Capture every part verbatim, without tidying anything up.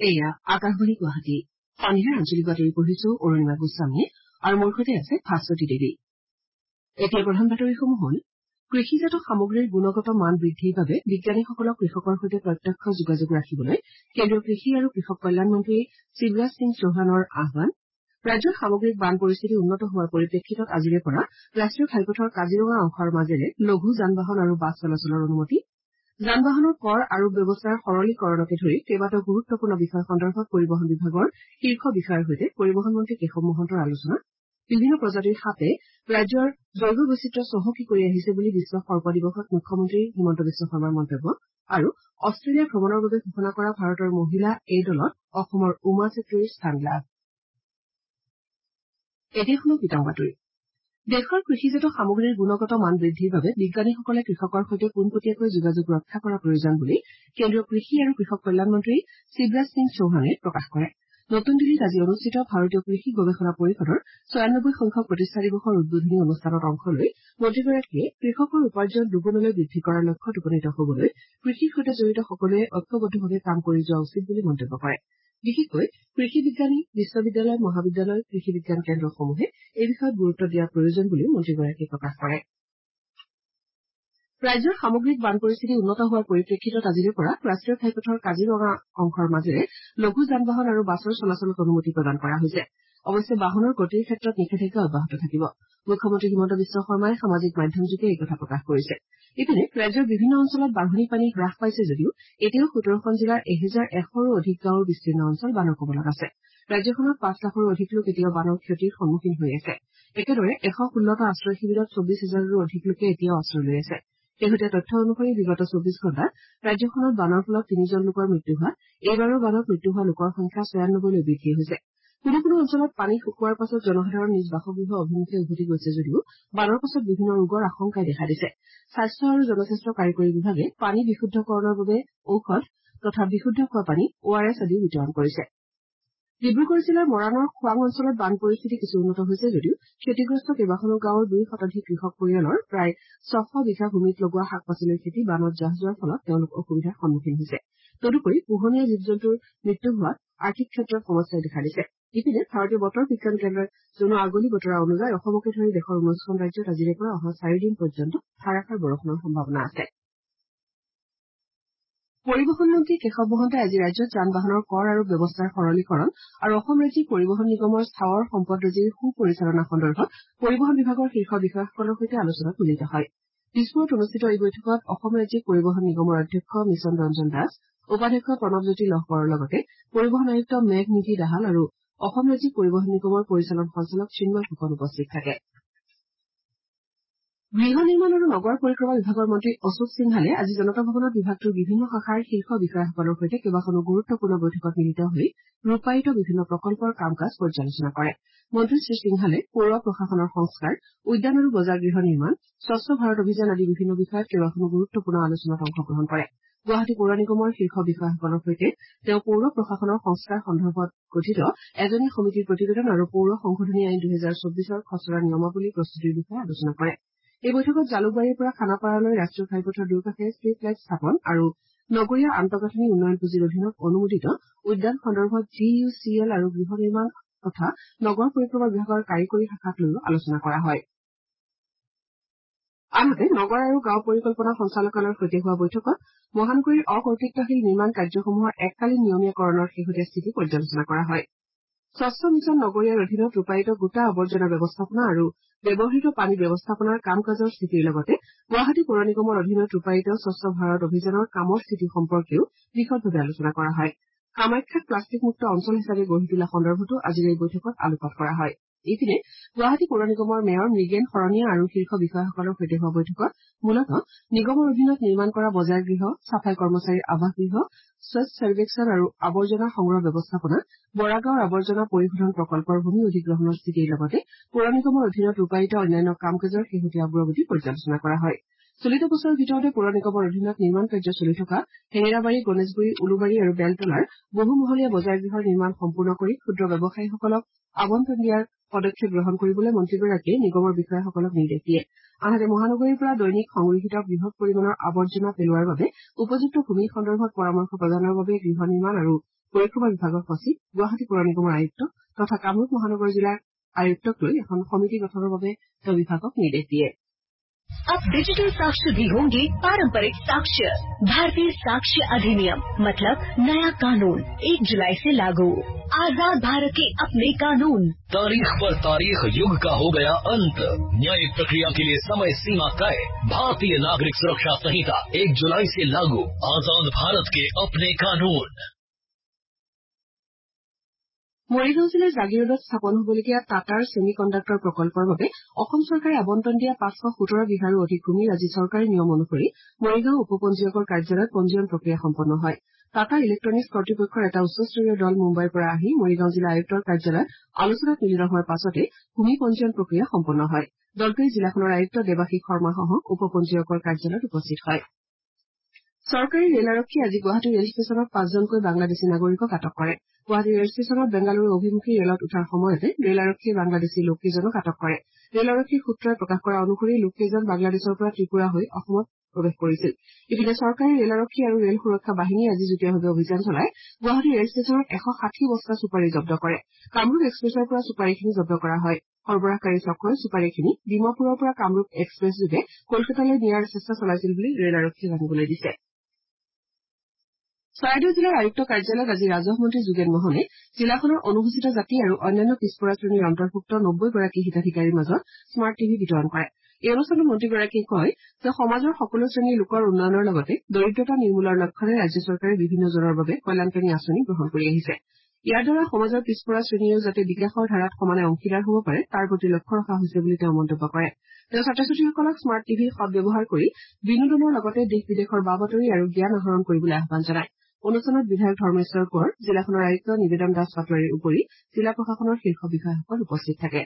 এয়া আকাশবাণী গুৱাহাটী সন্ধিয়াৰ আঞ্চলিক বাতৰি পঢ়িছো অৰুণিমা গোস্বামীয়ে আৰু মোৰ সৈতে আছে ভাস্বতী দেৱী। এতিয়া প্ৰধান বাতৰিসমূহ হ'ল কৃষিজাত সামগ্ৰীৰ গুণগত মান বৃদ্ধিৰ বাবে বিজ্ঞানীসকলক কৃষকৰ সৈতে প্ৰত্যক্ষ যোগাযোগ ৰাখিবলৈ কেন্দ্ৰীয় কৃষি আৰু কৃষক কল্যাণ মন্ত্ৰী শিৱৰাজ সিং চৌহানৰ আহান ৰাজ্যৰ সামগ্ৰিক বান পৰিস্থিতি উন্নত হোৱাৰ পৰিপ্ৰেক্ষিতত আজিৰে পৰা ৰাষ্ট্ৰীয় ঘাইপথৰ কাজিৰঙা অংশৰ মাজেৰে লঘু যান বাহন আৰু বাছ চলাচলৰ অনুমতি যান বাহনৰ কৰ আৰু ব্যৱস্থাৰ সৰলীকৰণকে ধৰি কেইবাটাও গুৰুত্বপূৰ্ণ বিষয় সন্দৰ্ভত পৰিবহণ বিভাগৰ শীৰ্ষ বিষয়াৰ সৈতে পৰিবহণ মন্ত্ৰী কেশৱ মহন্তৰ আলোচনা বিভিন্ন প্ৰজাতিৰ সাপে ৰাজ্যৰ জৈৱ বৈচিত্ৰ্য চহকী কৰি আহিছে বুলি বিশ্ব সৰ্প দিৱসত মুখ্যমন্ত্ৰী হিমন্ত বিশ্ব শৰ্মাৰ মন্তব্য আৰু অষ্ট্ৰেলিয়া ভ্ৰমণৰ বাবে ঘোষণা কৰা ভাৰতৰ মহিলা এ দলত অসমৰ উমা চেত্ৰীৰ স্থান লাভ এতিয়া শুনো বিতং বাতৰি দেশৰ কৃষিজাত সামগ্ৰীৰ গুণগত মান বৃদ্ধিৰ বাবে বিজ্ঞানীসকলে কৃষকৰ সৈতে পোনপটীয়াকৈ যোগাযোগ ৰক্ষা কৰাৰ প্ৰয়োজন বুলি কেন্দ্ৰীয় কৃষি আৰু কৃষক কল্যাণ মন্ত্ৰী শিৱৰাজ সিং চৌহানে প্ৰকাশ কৰে নতুন দিল্লীত আজি অনুষ্ঠিত ভাৰতীয় কৃষি গৱেষণা পৰিষদৰ ছয়ানব্বৈ সংখ্যক প্ৰতিষ্ঠা দিৱসৰ উদ্বোধনী অনুষ্ঠানত অংশ লৈ মন্ত্ৰীগৰাকীয়ে কৃষকৰ উপাৰ্জন দুগুণলৈ বৃদ্ধি কৰাৰ লক্ষ্যত উপনীত হবলৈ কৃষিৰ সৈতে জড়িত সকলোৱে ঐক্যবদ্ধভাৱে কাম কৰি যোৱা উচিত বুলি মন্তব্য কৰে বিশেষকৈ কৃষি বিজ্ঞানী বিশ্ববিদ্যালয় মহাবিদ্যালয় কৃষি বিজ্ঞান কেন্দ্ৰসমূহে এই বিষয়ত গুৰুত্ব দিয়াৰ প্ৰয়োজন বুলিও মন্ত্ৰীগৰাকীয়ে প্ৰকাশ কৰে ৰাজ্যৰ সামগ্ৰিক বান পৰিস্থিতি উন্নত হোৱাৰ পৰিপ্ৰেক্ষিতত আজিৰে পৰা ৰাষ্ট্ৰীয় ঘাইপথৰ কাজিৰঙা অংশৰ মাজেৰে লঘু যান বাহন আৰু বাছৰ চলাচলত অনুমতি প্ৰদান কৰা হৈছে অৱশ্যে বাহনৰ গতিৰ ক্ষেত্ৰত নিষেধাজ্ঞা অব্যাহত থাকিব মুখ্যমন্ত্ৰী হিমন্ত বিশ্ব শৰ্মাই সামাজিক মাধ্যমযোগে এই কথা প্ৰকাশ কৰিছে ইপিনে ৰাজ্যৰ বিভিন্ন অঞ্চলত বাঢ়নী পানী হ্ৰাস পাইছে যদিও এতিয়াও সোতৰখন জিলাৰ এহেজাৰ এশৰো অধিক গাঁৱৰ বিস্তীৰ্ণ অঞ্চল বানৰ কবলত আছে ৰাজ্যখনত পাঁচ লাখৰো অধিক লোক এতিয়াও বানৰ ক্ষতিৰ সন্মুখীন হৈ আছে একেদৰে এশ ষোল্লটা আশ্ৰয় শিবিৰত চৌবিশ হাজাৰৰো অধিক লোকে এতিয়াও আশ্ৰয় লৈ আছে শেহতীয়া তথ্য অনুসৰি বিগত চৌবিশ ঘণ্টাত ৰাজ্যখনত বানৰ ফলত তিনিজন লোকৰ মৃত্যু হোৱা এইবাৰৰ বানত মৃত্যু হোৱা লোকৰ সংখ্যা ছয়ানব্বৈলৈ বৃদ্ধি হৈছে কোনো কোনো অঞ্চলত পানী শুকোৱাৰ পাছত জনসাধাৰণ নিজ বাসগৃহ অভিমুখে উভতি গৈছে যদিও বানৰ পাছত বিভিন্ন ৰোগৰ আশংকাই দেখা দিছে স্বাস্থ্য আৰু জনস্বাস্থ্য কাৰিকৰী বিভাগে পানী বিশুদ্ধকৰণৰ বাবে ঔষধ তথা বিশুদ্ধ খোৱা পানী অ আৰ এছ আদিও বিতৰণ কৰিছে ডিব্ৰুগড় জিলাৰ মৰাণৰ খোৱাং অঞ্চলত বান পৰিস্থিতি কিছু উন্নত হৈছে যদিও ক্ষতিগ্ৰস্ত কেইবাখনো গাঁৱৰ দুই শতাধিক কৃষক পৰিয়ালৰ প্ৰায় ছশ বিঘা ভূমিত লগোৱা শাক পাচলিৰ খেতি বানত জাহ যোৱাৰ ফলত তেওঁলোক অসুবিধাৰ সন্মুখীন হৈছে তদুপৰি পোহনীয়া জীৱ জন্তুৰ মৃত্যু হোৱাত আৰ্থিক ক্ষেত্ৰত সমস্যাই দেখা দিছে ইপিনে ভাৰতীয় বতৰ বিজ্ঞান কেন্দ্ৰই জনোৱা আগলি বতৰা অনুযায়ী অসমকে ধৰি দেশৰ ঊনৈশখন ৰাজ্যত আজিৰে পৰা অহা চাৰিদিন পৰ্যন্ত ধাৰাসাৰ বৰষুণৰ সম্ভাৱনা আছে পৰিবহণ মন্ত্ৰী কেশৱ মহন্তই আজি ৰাজ্যত যান বাহনৰ কৰ আৰু ব্যৱস্থাৰ সৰলীকৰণ আৰু অসম ৰাজ্যিক পৰিবহণ নিগমৰ স্থাৱৰ সম্পদৰাজিৰ সুপৰিচালনা সন্দৰ্ভত পৰিবহণ বিভাগৰ শীৰ্ষ বিষয়াসকলৰ সৈতে আলোচনাত মিলিত হয় দিছপুৰত অনুষ্ঠিত এই বৈঠকত অসম ৰাজ্যিক পৰিবহণ নিগমৰ অধ্যক্ষ মিছন ৰঞ্জন দাস উপাধ্যক্ষ প্ৰণৱজ্যোতি লহকৰৰ লগতে পৰিবহণ আয়ুক্ত মেঘ নিধি দাহাল আৰু অসম ৰাজ্যিক পৰিবহণ নিগমৰ পৰিচালন সঞ্চালক চিন্ময় ফুকন উপস্থিত থাকে গৃহ নিৰ্মাণ আৰু নগৰ পৰিক্ৰমা বিভাগৰ মন্ত্ৰী অশোক সিংহালে আজি জনতা ভৱনত বিভাগটোৰ বিভিন্ন শাখাৰ শীৰ্ষ বিষয়াসকলৰ সৈতে কেইবাখনো গুৰুত্বপূৰ্ণ বৈঠকত মিলিত হৈ ৰূপায়িত বিভিন্ন প্ৰকল্পৰ কাম কাজ পৰ্যালোচনা কৰে মন্ত্ৰী শ্ৰী সিংহালে পৌৰ প্ৰশাসনৰ সংস্কাৰ উদ্যান আৰু বজাৰ গৃহ নিৰ্মাণ স্বচ্ছ ভাৰত অভিযান আদি বিভিন্ন বিষয়ত কেইবাখনো গুৰুত্বপূৰ্ণ আলোচনাত অংশগ্ৰহণ কৰে গুৱাহাটী পৌৰ নিগমৰ শীৰ্ষ বিষয়াসকলৰ সৈতে তেওঁ পৌৰ প্ৰশাসনৰ সংস্কাৰ সন্দৰ্ভত গঠিত এজনীয়া সমিতিৰ প্ৰতিবেদন আৰু পৌৰ সংশোধনী আইন দুহেজাৰ চৌবিশৰ খচৰা নিয়মাৱলী প্ৰস্তুতিৰ বিষয়ে আলোচনা কৰে এই বৈঠকত জালুকবাৰীৰ পৰা খানাপাৰালৈ ৰাষ্ট্ৰীয় ঘাইপথৰ দুয়োকাষে ষ্ট্ৰীট লাইট স্থাপন আৰু নগৰীয়া আন্তঃগাঁথনি উন্নয়ন পুঁজিৰ অধীনত অনুমোদিত উদ্যান সন্দৰ্ভত জি ইউ চি এল আৰু গৃহ নিৰ্মাণ তথা নগৰ পৰিক্ৰমা বিভাগৰ কাৰিকৰী শাখাক লৈও আলোচনা কৰা হয় আনহাতে নগৰ আৰু গাঁও পৰিকল্পনা সঞ্চালকালয়ৰ সৈতে হোৱা বৈঠকত মহানগৰীৰ অকৰ্তৃত্বশীল নিৰ্মাণ কাৰ্যসমূহৰ এককালীন নিয়মীয়াকৰণৰ শেহতীয়া স্থিতি পৰ্যালোচনা কৰা হয় স্বচ্ছ মিছন নগৰীয়াৰ অধীনত ৰূপায়িত গোটা আৱৰ্জনা ব্যৱস্থাপনা আৰু ব্যৱহৃত পানী ব্যৱস্থাপনাৰ কাম কাজৰ স্থিতিৰ লগতে গুৱাহাটী পৌৰ নিগমৰ অধীনত ৰূপায়িত স্বচ্ছ ভাৰত অভিযানৰ কামৰ স্থিতি সম্পৰ্কেও বিশদভাৱে আলোচনা কৰা হয় কামাখ্যাক প্লাষ্টিকমুক্ত অঞ্চল হিচাপে গঢ়ি তোলা সন্দৰ্ভতো আজিৰ এই বৈঠকত আলোকপাত কৰা হয় ইপিনে গুৱাহাটী পৌৰ নিগমৰ মেয়ৰ মৃগেন শৰণীয়া আৰু শীৰ্ষ বিষয়াসকলৰ সৈতে হোৱা বৈঠকত মূলতঃ নিগমৰ অধীনত নিৰ্মাণ কৰা বজাৰ গৃহ চাফাই কৰ্মচাৰীৰ আৱাস গৃহ স্বচ্ছ চাৰ্ভেক্ষণ আৰু আৱৰ্জনা সংগ্ৰহ ব্যৱস্থাপনা বৰাগাঁৱৰ আৱৰ্জনা পৰিশোধন প্ৰকল্পৰ ভূমি অধিগ্ৰহণৰ স্থিতিৰ লগতে পৌৰ নিগমৰ অধীনত ৰূপায়িত অন্যান্য কাম কাজৰ শেহতীয়া অগ্ৰগতি পৰ্যালোচনা কৰা হয় চলিত বছৰৰ ভিতৰতে পৌৰ নিগমৰ অধীনত নিৰ্মাণ কাৰ্য চলি থকা হেঙেৰাবাৰী গণেশগুৰি উলুবাৰী আৰু বেলতলাৰ বহুমহলীয়া বজাৰ গৃহৰ নিৰ্মাণ সম্পূৰ্ণ কৰি ক্ষুদ্ৰ ব্যৱসায়ীসকলক আবণ্টন দিয়াৰ পদক্ষেপ গ্ৰহণ কৰিবলৈ মন্ত্ৰীগৰাকীয়ে নিগমৰ বিষয়াসকলক নিৰ্দেশ দিয়ে আনহাতে মহানগৰীৰ পৰা দৈনিক সংগৃহীত বৃহৎ পৰিমাণৰ আৱৰ্জনা পেলোৱাৰ বাবে উপযুক্ত ভূমি সন্দৰ্ভত পৰামৰ্শ প্ৰদানৰ বাবে গৃহ নিৰ্মাণ আৰু পৰিক্ৰমা বিভাগৰ সচিব গুৱাহাটী পৌৰ নিগমৰ আয়ুক্ত তথা কামৰূপ মহানগৰ জিলাৰ আয়ুক্তক লৈ এখন সমিতি গঠনৰ বাবে তেওঁ বিভাগক নিৰ্দেশ দিয়ে अब डिजिटल साक्ष्य भी होंगे पारंपरिक साक्ष्य। भारतीय साक्ष्य अधिनियम मतलब नया कानून एक जुलाई से लागू। आजाद भारत के अपने कानून। तारीख पर तारीख युग का हो गया अंत। न्यायिक प्रक्रिया के लिए समय सीमा तय। भारतीय नागरिक सुरक्षा संहिता एक जुलाई से लागू। आजाद भारत के अपने कानून। মৰিগাঁও জিলাৰ জাগিৰোডত স্থাপন হবলগীয়া টাটাৰ ছেমি কণ্ডাক্টৰ প্ৰকল্পৰ বাবে অসম চৰকাৰে আবণ্টন দিয়া পাঁচশ সোতৰ বিঘাৰো অধিক ভূমিৰ আজি চৰকাৰী নিয়ম অনুসৰি মৰিগাঁও উপ পঞ্জীয়কৰ কাৰ্যালয়ত পঞ্জীয়ন প্ৰক্ৰিয়া সম্পন্ন হয় টাটা ইলেক্ট্ৰনিক্স কৰ্তৃপক্ষৰ এটা উচ্চস্তৰীয় দল মুম্বাইৰ পৰা আহি মৰিগাঁও জিলা আয়ুক্তৰ কাৰ্যালয়ত আলোচনাত মিলিত হোৱাৰ পাছতে ভূমি পঞ্জীয়ন প্ৰক্ৰিয়া সম্পন্ন হয় দলটোৱে জিলাখনৰ আয়ুক্ত দেৱাশীষ শৰ্মাসহ উপ পঞ্জীয়কৰ কাৰ্যালয়ত উপস্থিত হয় চৰকাৰী ৰেল আৰক্ষীয়ে আজি গুৱাহাটী ৰেল ষ্টেচনত পাঁচজনকৈ বাংলাদেশী নাগৰিকক আটক কৰে গুৱাহাটী ৰেল ষ্টেচনত বেংগালুৰু অভিমুখী ৰেলত উঠাৰ সময়তে ৰেল আৰক্ষীয়ে বাংলাদেশী লোককেইজনক আটক কৰে ৰেল আৰক্ষীৰ সূত্ৰই প্ৰকাশ কৰা অনুসৰি লোককেইজন বাংলাদেশৰ পৰা ত্ৰিপুৰা হৈ অসমত প্ৰৱেশ কৰিছিল ইপিনে চৰকাৰী ৰেল আৰক্ষী আৰু ৰেল সুৰক্ষা বাহিনীয়ে আজি যুটীয়াভাৱে অভিযান চলাই গুৱাহাটী ৰেল ষ্টেচনত এশ ষাঠি বস্তা চুপাৰী জব্দ কৰে কামৰূপ এক্সপ্ৰেছৰ পৰা চুপাৰীখিনি জব্দ কৰা হয় সৰবৰাহকাৰী চক্ৰই চুপাৰীখিনি ডিমাপুৰৰ পৰা কামৰূপ এক্সপ্ৰেছ যোগে কলকাতালৈ নিয়াৰ চেষ্টা চলাইছিল বুলি ৰেল আৰক্ষীয়ে জানিবলৈ দিছে চৰাইদেউ জিলাৰ আয়ুক্ত কাৰ্যালয়ত আজি ৰাজহ মন্ত্ৰী যোগেন মহনে জিলাখনৰ অনুসূচিত জাতি আৰু অন্যান্য পিছপৰা শ্ৰেণীৰ অন্তৰ্ভুক্ত নব্বৈ গৰাকী হিতাধিকাৰীৰ মাজত স্মাৰ্ট টিভি বিতৰণ কৰে এই অনুষ্ঠানত মন্ত্ৰীগৰাকীয়ে কয় যে সমাজৰ সকলো শ্ৰেণীৰ লোকৰ উন্নয়নৰ লগতে দৰিদ্ৰতা নিৰ্মূলৰ লক্ষ্যৰে ৰাজ্য চৰকাৰে বিভিন্নজনৰ বাবে কল্যাণকাৰী আঁচনি গ্ৰহণ কৰি আহিছে ইয়াৰ দ্বাৰা সমাজৰ পিছপৰা শ্ৰেণীয়েও যাতে বিকাশৰ ধাৰাত সমানে অংশীদাৰ হ'ব পাৰে তাৰ প্ৰতি লক্ষ্য ৰখা হৈছে বুলি তেওঁ মন্তব্য কৰে তেওঁ ছাত্ৰ ছাত্ৰীসকলক স্মাৰ্ট টিভিৰ সদ্ব্যৱহাৰ কৰি বিনোদনৰ লগতে দেশ বিদেশৰ বা বাতৰি আৰু জ্ঞান আহৰণ কৰিবলৈ আহ্বান জনায় অনুষ্ঠানত বিধায়ক ধৰ্মেশ্বৰ কোঁৱৰ জিলাখনৰ আয়ুক্ত নিবেদন দাস পাটোৱাৰীৰ উপৰি জিলা প্ৰশাসনৰ শীৰ্ষ বিষয়াসকল উপস্থিত থাকে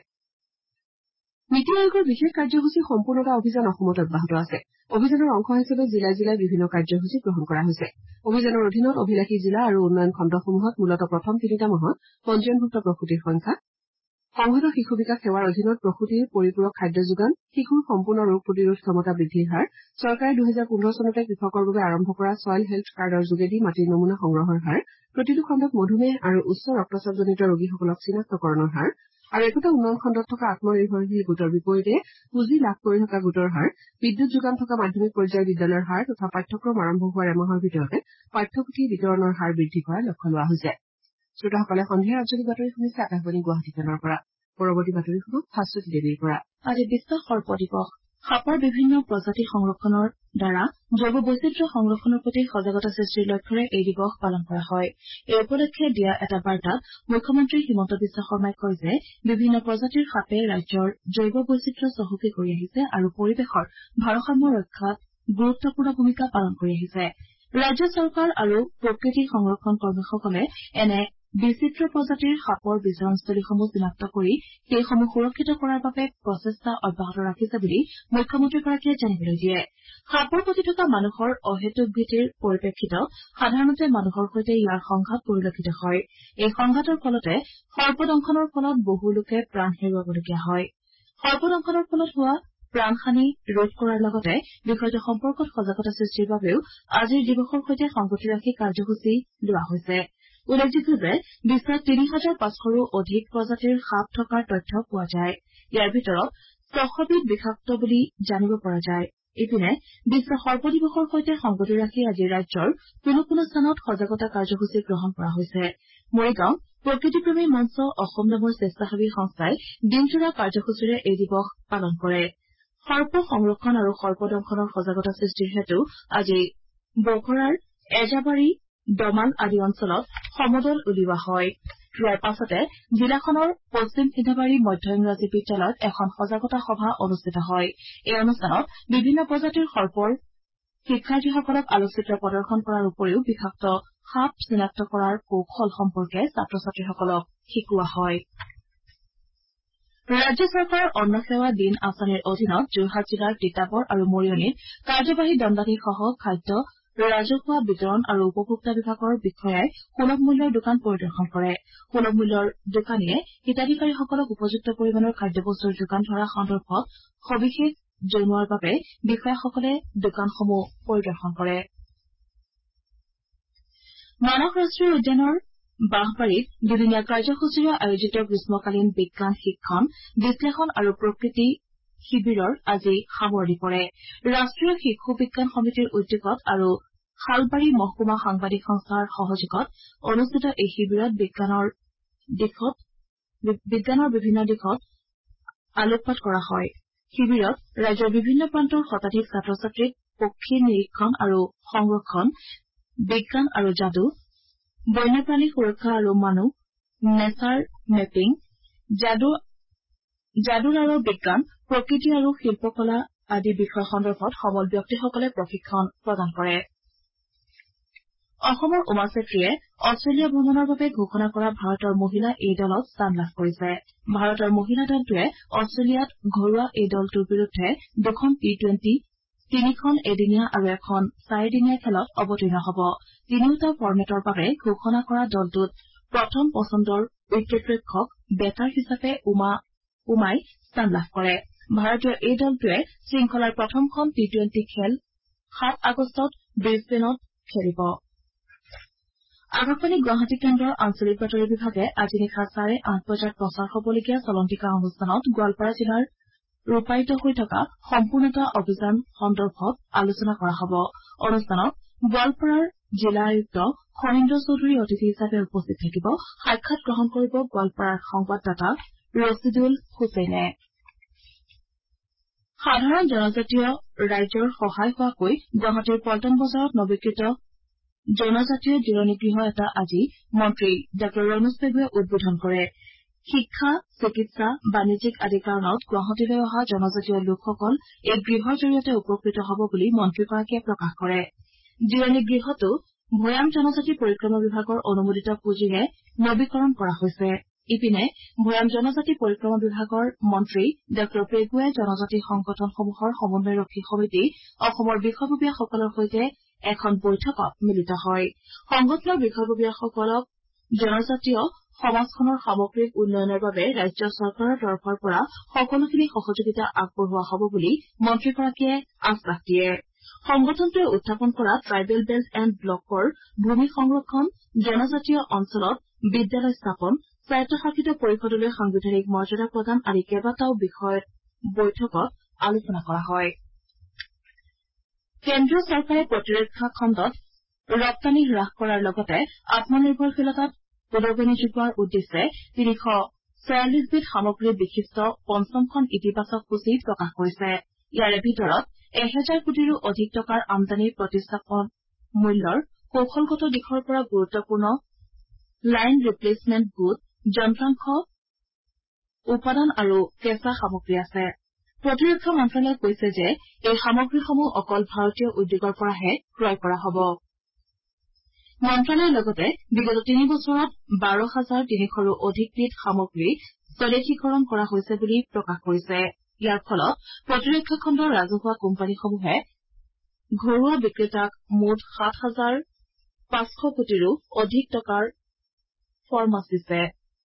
নীতি আয়োগৰ বিশেষ কাৰ্যসূচী সম্পূৰ্ণতা অভিযান অসমত অব্যাহত আছে অভিযানৰ অংশ হিচাপে জিলাই জিলাই বিভিন্ন কাৰ্যসূচী গ্ৰহণ কৰা হৈছে অভিযানৰ অধীনত অভিলাষী জিলা আৰু উন্নয়ন খণ্ডসমূহত মূলতঃ প্ৰথম তিনিটা মাহত পঞ্জীয়নভুক্ত প্ৰসূতিৰ সংখ্যা সংহত শিশু বিকাশ সেৱাৰ অধীনত প্ৰসূতিৰ পৰিপূৰক খাদ্য যোগান শিশুৰ সম্পূৰ্ণ ৰোগ প্ৰতিৰোধ ক্ষমতা বৃদ্ধিৰ হাৰ চৰকাৰে দুহেজাৰ পোন্ধৰ চনতে কৃষকৰ বাবে আৰম্ভ কৰা ছইল হেল্থ কাৰ্ডৰ যোগেদি মাটিৰ নমুনা সংগ্ৰহৰ হাৰ প্ৰতিটো খণ্ডত মধুমেহ আৰু উচ্চ ৰক্তচাপজনিত ৰোগীসকলক চিনাক্তকৰণৰ হাৰ আৰু একোটা উন্নয়ন খণ্ডত থকা আত্মনিৰ্ভৰশীল গোটৰ বিপৰীতে পুঁজি লাভ কৰি থকা গোটৰ হাৰ বিদ্যুৎ যোগান থকা মাধ্যমিক পৰ্যায়ৰ বিদ্যালয়ৰ হাৰ তথা পাঠ্যক্ৰম আৰম্ভ হোৱাৰ এমাহৰ ভিতৰতে পাঠ্যপুথি বিতৰণৰ হাৰ বৃদ্ধি কৰাৰ লক্ষ্য লোৱা হৈছে শ্ৰোতাসকলে সন্ধিয়াৰ আঞ্চলিক বাতৰি শুনিছে আকাশবাণী গুৱাহাটী কেন্দ্ৰৰ পৰা পৰৱৰ্তী বাতৰি শুনক ভাস্বতী দেৱীৰ পৰা আজি বিশ্ব সৰ্প দিৱস সাপৰ বিভিন্ন প্ৰজাতি সংৰক্ষণৰ দ্বাৰা জৈৱ বৈচিত্ৰ্য সংৰক্ষণৰ প্ৰতি সজাগতা সৃষ্টিৰ লক্ষ্যৰে এই দিৱস পালন কৰা হয় এই উপলক্ষে দিয়া এটা বাৰ্তাত মুখ্যমন্ত্ৰী হিমন্ত বিশ্ব শৰ্মাই কয় যে বিভিন্ন প্ৰজাতিৰ সাপে ৰাজ্যৰ জৈৱ বৈচিত্ৰ্য চহকী কৰি আহিছে আৰু পৰিৱেশৰ ভাৰসাম্য ৰক্ষাত গুৰুত্বপূৰ্ণ ভূমিকা পালন কৰি আহিছে ৰাজ্য চৰকাৰ আৰু প্ৰকৃতি সংৰক্ষণ কৰ্মীসকলে এনে বিচিত্ৰ প্ৰজাতিৰ সাপৰ বিচৰণস্থলীসমূহ চিনাক্ত কৰি সেইসমূহ সুৰক্ষিত কৰাৰ বাবে প্ৰচেষ্টা অব্যাহত ৰাখিছে বুলি মুখ্যমন্ত্ৰীগৰাকীয়ে জানিবলৈ দিয়ে সাপৰ প্ৰতি থকা মানুহৰ অহেতুক ভীতিৰ পৰিপ্ৰেক্ষিতত সাধাৰণতে মানুহৰ সৈতে ইয়াৰ সংঘাত পৰিলক্ষিত হয় এই সংঘাতৰ ফলতে সৰ্পদংশনৰ ফলত বহু লোকে প্ৰাণ হেৰুৱাবলগীয়া হয় সৰ্পদংশনৰ ফলত হোৱা প্ৰাণহানি ৰোধ কৰাৰ লগতে বিষয়টো সম্পৰ্কত সজাগতা সৃষ্টিৰ বাবেও আজিৰ দিৱসৰ সৈতে সংগতি ৰাখি কাৰ্যসূচী লোৱা হৈছে উল্লেখযোগ্য যে বিশ্বত তিনি হাজাৰ পাঁচশৰো অধিক প্ৰজাতিৰ সাপ থকাৰ তথ্য পোৱা যায় ইয়াৰ ভিতৰত ছশবিধ বিষাক্ত বুলি জানিব পৰা যায় ইপিনে বিশ্ব সৰ্প দিৱসৰ সৈতে সংগতি ৰাখি আজি ৰাজ্যৰ কোনো কোনো স্থানত সজাগতা কাৰ্যসূচী গ্ৰহণ কৰা হৈছে মৰিগাঁও প্ৰকৃতিপ্ৰেমী মঞ্চ অসম নামৰ স্বেচ্ছাসেৱী সংস্থাই দিনজোৰা কাৰ্যসূচীৰে এই দিৱস পালন কৰে সৰ্প সংৰক্ষণ আৰু সৰ্পদংশনৰ সজাগতা সৃষ্টিৰ হেতু আজি বঘৰাৰ এজাবাৰী দমাল আদি অঞ্চলত সমদল উলিওৱা হয় ইয়াৰ পাছতে জিলাখনৰ পশ্চিম সিন্ধাবাৰী মধ্য ইংৰাজী বিদ্যালয়ত এখন সজাগতা সভা অনুষ্ঠিত হয় এই অনুষ্ঠানত বিভিন্ন প্ৰজাতিৰ সৰ্পৰ শিক্ষাৰ্থীসকলক আলোকচিত্ৰ প্ৰদৰ্শন কৰাৰ উপৰিও বিষাক্ত সাপ চিনাক্ত কৰাৰ কৌশল সম্পৰ্কে ছাত্ৰ ছাত্ৰীসকলক শিকোৱা হয় ৰাজ্য চৰকাৰৰ অন্ন সেৱা দিন আঁচনিৰ অধীনত যোৰহাট জিলাৰ তিতাবৰ আৰু মৰিয়নীত কাৰ্যবাহী দণ্ডাধীশসহ খাদ্য ৰাজহুৱা বিতৰণ আৰু উপভোক্তা বিভাগৰ বিষয়াই সুলভ মূল্যৰ দোকান পৰিদৰ্শন কৰে সুলভ মূল্যৰ দোকানীয়ে হিতাধিকাৰীসকলক উপযুক্ত পৰিমাণৰ খাদ্যবস্তুৰ যোগান ধৰা সন্দৰ্ভত সবিশেষ জনোৱাৰ বাবে বিষয়াসকলে দোকানসমূহ পৰিদৰ্শন কৰে মানস ৰাষ্ট্ৰীয় উদ্যানৰ বাঁহবাৰীত দুদিনীয়া কাৰ্যসূচীৰে আয়োজিত গ্ৰীষ্মকালীন বিজ্ঞান শিক্ষণ বিশ্লেষণ আৰু প্ৰকৃতি শিবিৰৰ আজি সামৰণি পৰে ৰাষ্ট্ৰীয় শিশু বিজ্ঞান সমিতিৰ উদ্যোগত আৰু শালবাৰী মহকুমা সাংবাদিক সংস্থাৰ সহযোগত অনুষ্ঠিত এই শিবিৰত বিজ্ঞানৰ দিশত বিজ্ঞানৰ বিভিন্ন দিশত আলোকপাত কৰা হয় শিবিৰত ৰাজ্যৰ বিভিন্ন প্ৰান্তৰ শতাধিক ছাত্ৰ ছাত্ৰীক পক্ষী নিৰীক্ষণ আৰু সংৰক্ষণ বিজ্ঞান আৰু যাদু বন্যপ্ৰাণী সুৰক্ষা আৰু মানুহ নেচাৰ মেপিং যাদু যাদুৰ আৰু বিজ্ঞান প্ৰকৃতি আৰু শিল্পকলা আদি বিষয় সন্দৰ্ভত সমল ব্যক্তিসকলে প্ৰশিক্ষণ প্ৰদান কৰে অসমৰ উমা চেত্ৰীয়ে অষ্ট্ৰেলিয়া ভ্ৰমণৰ বাবে ঘোষণা কৰা ভাৰতৰ মহিলা এ দলত স্থান লাভ কৰিছে ভাৰতৰ মহিলা দলটোৱে অষ্ট্ৰেলিয়াত ঘৰুৱা এই দলটোৰ বিৰুদ্ধে দুখন টি টুৱেণ্টি তিনিখন এদিনীয়া আৰু এখন চাৰিদিনীয়া খেলত অৱতীৰ্ণ হ'ব তিনিওটা ফৰ্মেটৰ বাবে ঘোষণা কৰা দলটোত প্ৰথম পচন্দৰ উইকেটৰক্ষক বেটাৰ হিচাপে উমা উমাই স্থান লাভ কৰে ভাৰতীয় এই দলটোৱে শৃংখলাৰ প্ৰথমখন টি টুৱেণ্টি খেল সাত আগষ্টত ব্ৰিছবেনত খেলিব আকাশবাণী গুৱাহাটী কেন্দ্ৰৰ আঞ্চলিক বাতৰি বিভাগে আজি নিশা চাৰে আঠ বজাত প্ৰচাৰ হ'বলগীয়া চলন্তিকা অনুষ্ঠানত গোৱালপাৰা জিলাৰ ৰূপায়িত হৈ থকা সম্পূৰ্ণতা অভিযান সন্দৰ্ভত আলোচনা কৰা হ'ব অনুষ্ঠানত গোৱালপাৰাৰ জিলা আয়ুক্ত খনীন্দ্ৰ চৌধুৰী অতিথি হিচাপে উপস্থিত থাকিব সাক্ষাৎ গ্ৰহণ কৰিব গোৱালপাৰাৰ সংবাদদাতা ৰছিদুল হুছেইনে সাধাৰণ জনজাতীয় ৰাইজৰ সহায় হোৱাকৈ গুৱাহাটীৰ পল্টন বজাৰত নৱীকৃত জনজাতীয় জিৰণি গৃহ এটা আজি মন্ত্ৰী ডাঃ ৰণোজ পেগুৱে উদ্বোধন কৰে শিক্ষা চিকিৎসা বাণিজ্যিক আদি কাৰণত গুৱাহাটীলৈ অহা জনজাতীয় লোকসকল এই গৃহৰ জৰিয়তে উপকৃত হ'ব বুলি মন্ত্ৰীগৰাকীয়ে প্ৰকাশ কৰে জিৰণি গৃহটো ভৈয়াম জনজাতি পৰিক্ৰমা বিভাগৰ অনুমোদিত পুঁজিৰে নবীকৰণ কৰা হৈছে ইপিনে ভৈয়াম জনজাতি পৰিক্ৰমা বিভাগৰ মন্ত্ৰী ডাঃ পেগুৱে জনজাতি সংগঠনসমূহৰ সমন্বয়ৰক্ষী সমিতি অসমৰ বিষয়ববীয়াসকলৰ সৈতে এখন বৈঠকত মিলিত হয় সংগঠনৰ বিষয়ববীয়াসকলক জনজাতীয় সমাজখনৰ সামগ্ৰিক উন্নয়নৰ বাবে ৰাজ্য চৰকাৰৰ তৰফৰ পৰা সকলোখিনি সহযোগিতা আগবঢ়োৱা হ'ব বুলি মন্ত্ৰীগৰাকীয়ে আশ্বাস দিয়ে সংগঠনটোৱে উত্থাপন কৰা ট্ৰাইবেল বেল্ট এণ্ড ব্লকৰ ভূমি সংৰক্ষণ জনজাতীয় অঞ্চলত বিদ্যালয় স্থাপন স্বায়ত্তশাসিত পৰিষদলৈ সাংবিধানিক মৰ্যাদা প্ৰদান আদি কেইবাটাও বিষয়ত বৈঠকত আলোচনা কৰা হয় কেন্দ্ৰীয় চৰকাৰে প্ৰতিৰক্ষা খণ্ডত ৰপ্তানি হ্ৰাস কৰাৰ লগতে আত্মনিৰ্ভৰশীলতাত উদগনি যোগোৱাৰ উদ্দেশ্যে তিনিশ ছয়াল্লিছবিধ সামগ্ৰী বিশিষ্ট পঞ্চমখন ইতিবাচক সূচী প্ৰকাশ কৰিছে ইয়াৰে ভিতৰত এহেজাৰ কোটিৰো অধিক টকাৰ আমদানিৰ প্ৰতিস্থাপন মূল্যৰ কৌশলগত দিশৰ পৰা গুৰুত্বপূৰ্ণ লাইন ৰিপ্লেচমেণ্ট গোট যন্ত্ৰাংশ উপাদান আৰু কেঁচা সামগ্ৰী আছে প্ৰতিৰক্ষা মন্ত্ৰালয়ে কৈছে যে এই সামগ্ৰীসমূহ অকল ভাৰতীয় উদ্যোগৰ পৰাহে ক্ৰয় কৰা হ'ব মন্ত্ৰালয়ে লগতে বিগত তিনি বছৰত বাৰ হাজাৰ তিনিশৰো অধিকবিধ সামগ্ৰী স্বদেশীকৰণ কৰা হৈছে বুলি প্ৰকাশ কৰিছে ইয়াৰ ফলত প্ৰতিৰক্ষা খণ্ডৰ ৰাজহুৱা কোম্পানীসমূহে ঘৰুৱা বিক্ৰেতাক মুঠ সাত হাজাৰ পাঁচশ কোটিৰো অধিক টকাৰ ফৰমাছ দিছে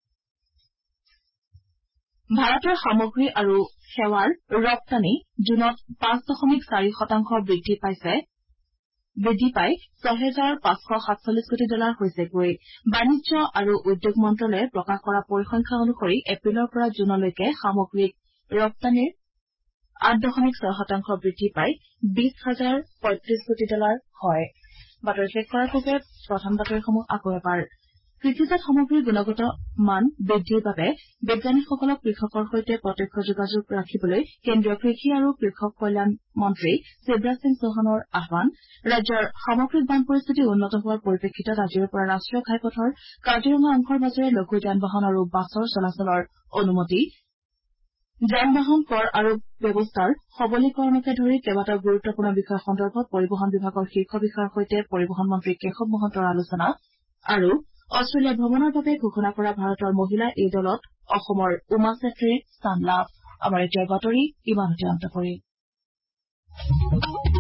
ভাৰতৰ সামগ্ৰী আৰু সেৱাৰ ৰপ্তানি জুনত পাঁচ দশমিক চাৰি শতাংশ বৃদ্ধি পাইছে বৃদ্ধি পাই ছয় হেজাৰ পাঁচশ সাতচল্লিছ কোটি ডলাৰ হৈছেগৈ বাণিজ্য আৰু উদ্যোগ মন্ত্ৰালয়ে প্ৰকাশ কৰা পৰিসংখ্যা অনুসৰি এপ্ৰিলৰ পৰা জুনলৈকে সামগ্ৰিক ৰপ্তানিৰ আঠ দশমিক ছয় শতাংশ বৃদ্ধি পাই বিশ হাজাৰ পঁয়ত্ৰিশ কোটি ডলাৰ হয় বাতৰি শেষ কৰাৰ পূৰ্বে প্ৰধান বাতৰিসমূহ আকৌ এবাৰ কৃষিজাত সামগ্ৰীৰ গুণগত মান বৃদ্ধিৰ বাবে বিজ্ঞানীসকলক কৃষকৰ সৈতে প্ৰত্যক্ষ যোগাযোগ ৰাখিবলৈ কেন্দ্ৰীয় কৃষি আৰু কৃষক কল্যাণ মন্ত্ৰী শিৱৰাজ সিং চৌহানৰ আহান ৰাজ্যৰ সামগ্ৰিক বান পৰিস্থিতি উন্নত হোৱাৰ পৰিপ্ৰেক্ষিতত আজিৰে পৰা ৰাষ্ট্ৰীয় ঘাইপথৰ কাজিৰঙা অংশৰ মাজেৰে লঘু যান বাহন আৰু বাছৰ চলাচলৰ অনুমতি যান বাহন কৰ আৰু ব্যৱস্থাৰ সবলীকৰণকে ধৰি কেইবাটাও গুৰুত্বপূৰ্ণ বিষয় সন্দৰ্ভত পৰিবহণ বিভাগৰ শীৰ্ষ বিষয়াৰ সৈতে পৰিবহণ মন্ত্ৰী কেশৱ মহন্তৰ আলোচনা আৰু অষ্ট্ৰেলিয়া ভ্ৰমণৰ বাবে ঘোষণা কৰা ভাৰতৰ মহিলা এই দলত অসমৰ উমা চেত্ৰীৰ স্থান লাভ আমাৰ এতিয়াৰ বাতৰি ইমানতে অন্ত পৰিল